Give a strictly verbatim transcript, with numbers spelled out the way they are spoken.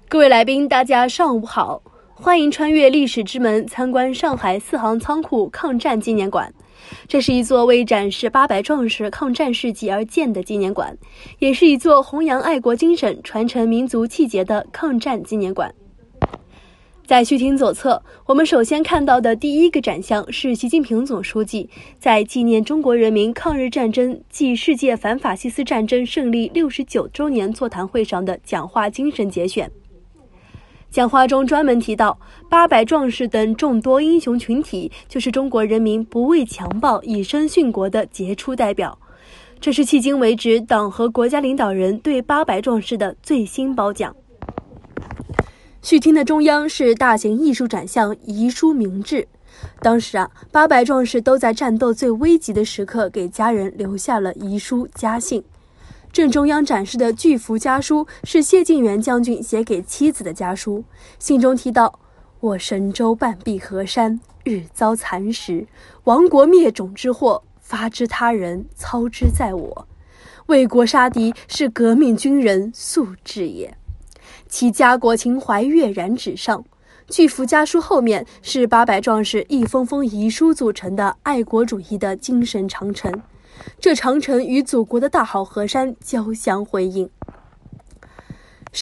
各位来宾，大家上午好，欢迎穿越历史之门，参观上海四行仓库抗战纪念馆。这是一座为展示八百壮士抗战事迹而建的纪念馆，也是一座弘扬爱国精神、传承民族气节的抗战纪念馆。在序厅左侧，我们首先看到的第一个展项是习近平总书记在纪念中国人民抗日战争暨世界反法西斯战争胜利六十九周年座谈会上的讲话精神节选。讲话中专门提到，八百壮士等众多英雄群体就是中国人民不畏强暴、以身殉国的杰出代表。这是迄今为止党和国家领导人对八百壮士的最新褒奖。序厅的中央是大型艺术展项《遗书明志》。当时啊，八百壮士都在战斗最危急的时刻给家人留下了遗书家信。正中央展示的巨幅家书是谢晋元将军写给妻子的家书，信中提到：我神州半壁河山，日遭蚕食，亡国灭种之祸，发之他人，操之在我。为国杀敌是革命军人素质也，其家国情怀跃然纸上。巨幅家书后面是八百壮士一封封遗书组成的爱国主义的精神长城，这长城与祖国的大好河山交相辉映。